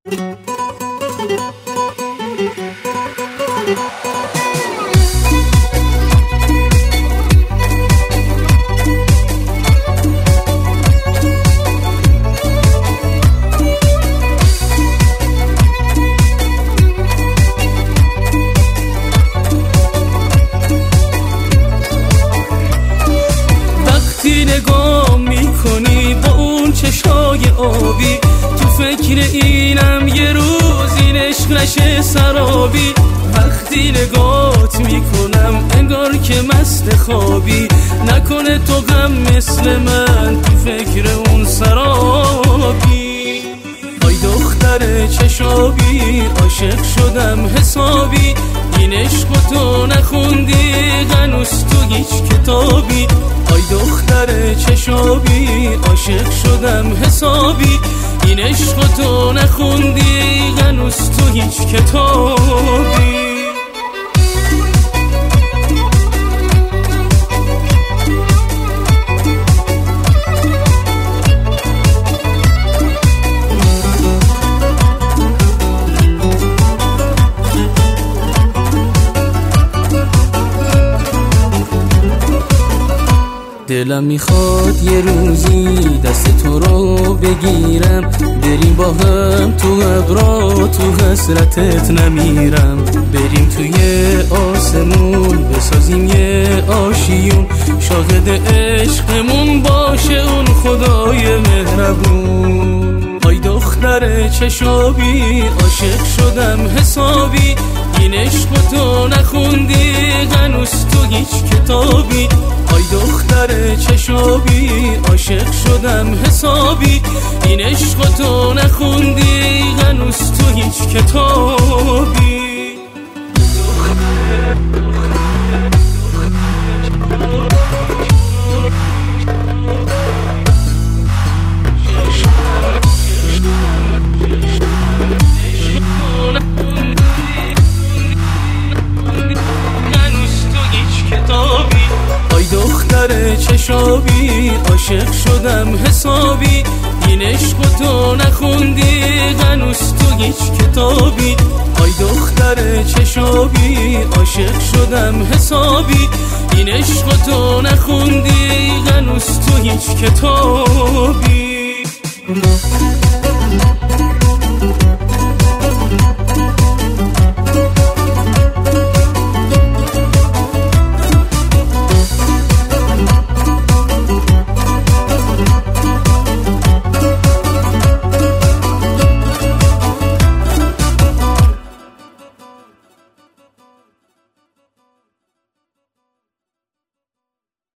نگاه میکنی با اون چشای آبی، تو فکر اینم یه روز این عشق نشه سرابی. وقتی نگاهت میکنم انگار که مست خوابی، نکنه تو غم مثل من تو فکر اون سرابی. آی دختر چشابی عاشق شدم حسابی، این عشق تو نخوندی هنوز تو هیچ کتابی. آی دختر چشابی عاشق شدم حسابی، این عشق تو نخوندی هنوز تو هیچ کتابی. دلم میخواد یه روزی دست تو رو بگیرم، بریم با هم تو ابرا تو حسرتت نمیرم. بریم توی آسمون بسازیم یه آشیون، شاهد عشقمون باشه اون خدای مهربون. آی دختر چشابی عاشق شدم حسابی، این عشق تو نخوندی هنوز تو هیچ کتابی. آی دختر چشابی عاشق شدم حسابی، این عشق تو نخوندی هنوز تو هیچ کتابی. دختر چشابی عاشق شدم حسابی، این عشق تو نخوندی هنوز تو هیچ کتابی. آی دختر چشابی عاشق شدم حسابی، این عشق تو نخوندی هنوز تو هیچ کتابی.